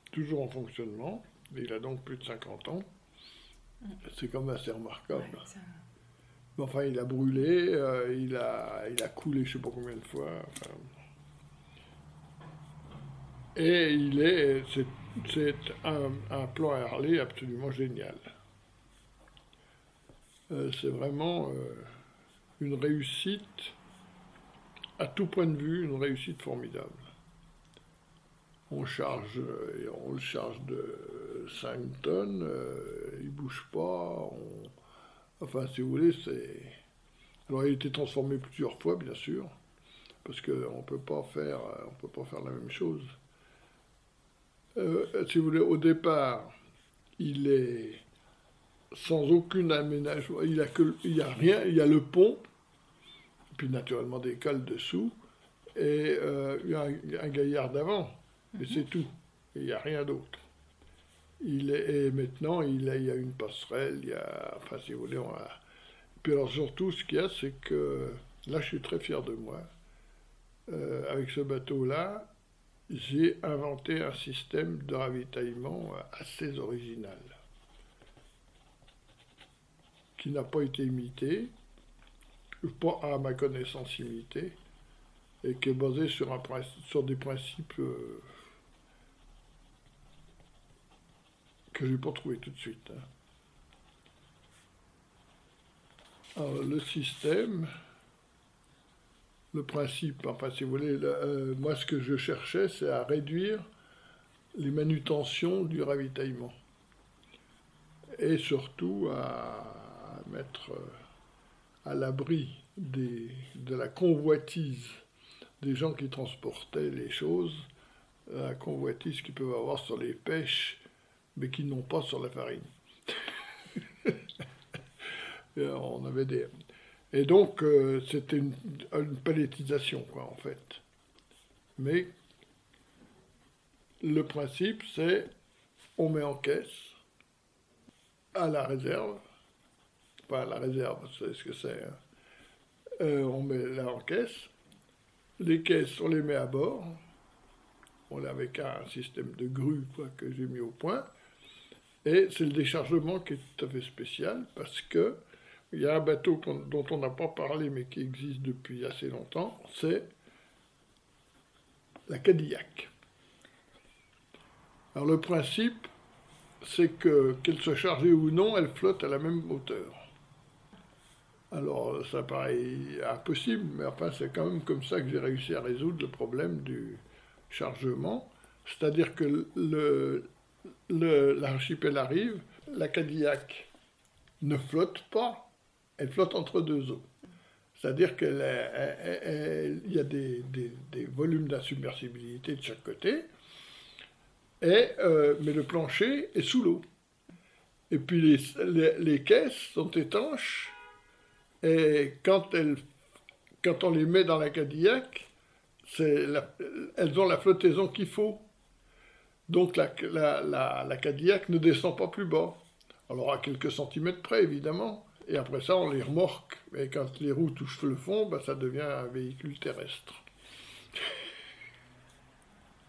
toujours en fonctionnement. Il a donc plus de 50 ans. C'est quand même assez remarquable. Ouais, ça- Mais enfin, il a brûlé, il a coulé je ne sais pas combien de fois. Enfin. Et c'est un plan Harley absolument génial. C'est vraiment une réussite, à tout point de vue, une réussite formidable. On le charge de 5 tonnes, il bouge pas. Enfin, si vous voulez, c'est. Alors, il a été transformé plusieurs fois, bien sûr, parce qu'on on peut pas faire la même chose. Si vous voulez, au départ, il est sans aucun aménagement. Il y a rien, il y a le pont, puis naturellement des cales dessous, et un gaillard d'avant, et c'est tout. Il n'y a rien d'autre. Et maintenant, il y a une passerelle, enfin si vous voulez, Puis alors surtout, ce qu'il y a, c'est que, là je suis très fier de moi, avec ce bateau-là, j'ai inventé un système de ravitaillement assez original, qui n'a pas été imité, pas à ma connaissance imité, et qui est basé sur des principes que je n'ai pas trouvé tout de suite. Hein. Alors, le système, le principe, enfin si vous voulez, moi ce que je cherchais, c'est à réduire les manutentions du ravitaillement. Et surtout à mettre à l'abri de la convoitise des gens qui transportaient les choses, la convoitise qu'ils peuvent avoir sur les pêches, mais qu'ils n'ont pas sur la farine. Et on avait des... Et donc, c'était une palettisation, quoi, en fait. Mais le principe, c'est on met en caisse à la réserve, pas à la réserve, c'est ce que c'est. Hein. On met là en caisse, les caisses, on les met à bord, on est avec un système de grue quoi, que j'ai mis au point, et c'est le déchargement qui est tout à fait spécial, parce que il y a un bateau dont on n'a pas parlé, mais qui existe depuis assez longtemps, c'est la Cadillac. Alors le principe, c'est qu'elle soit chargée ou non, elle flotte à la même hauteur. Alors ça paraît impossible, mais enfin c'est quand même comme ça que j'ai réussi à résoudre le problème du chargement. C'est-à-dire que l'archipel arrive, la Cadillac ne flotte pas, elle flotte entre deux eaux. C'est-à-dire qu'il y a des volumes d'insubmersibilité de chaque côté, mais le plancher est sous l'eau. Et puis les caisses sont étanches, et quand on les met dans la Cadillac, elles ont la flottaison qu'il faut. Donc la Cadillac ne descend pas plus bas. Alors à quelques centimètres près, évidemment. Et après ça, on les remorque. Et quand les roues touchent le fond, ben, ça devient un véhicule terrestre.